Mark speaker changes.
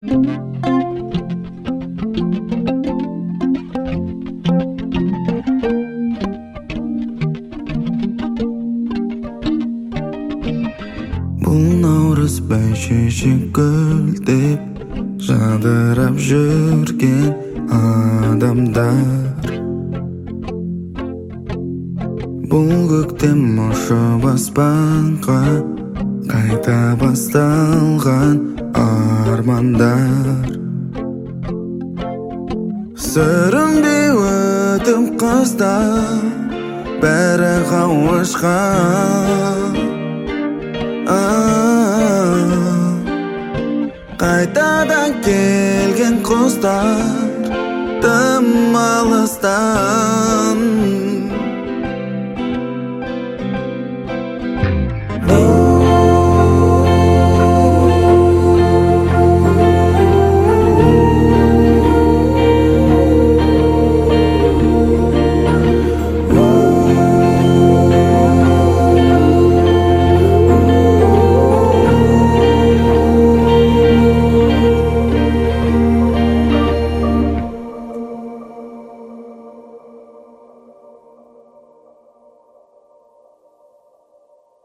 Speaker 1: Бұл наурыз бәйшешек гүлдеп жадырап жүрген адамдар. Бұл көктем ұшып аспанға қайта басталған армандар. Сүрінбей өтіп қыстар, бәрі қауышқан. Қайтадан келген құстар тым алыстан.